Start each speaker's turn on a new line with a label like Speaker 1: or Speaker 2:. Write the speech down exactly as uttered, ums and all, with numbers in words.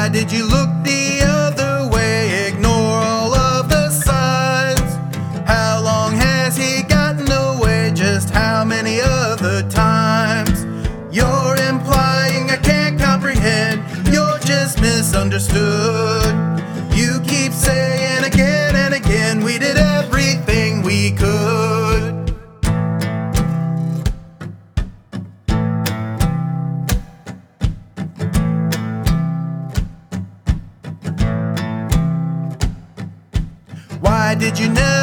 Speaker 1: Why did you look the other way, ignore all of the signs? How long has he gotten away, just how many other times? You're implying I can't comprehend, you're just misunderstood. You keep saying again and again, we did everything we could. Why did you never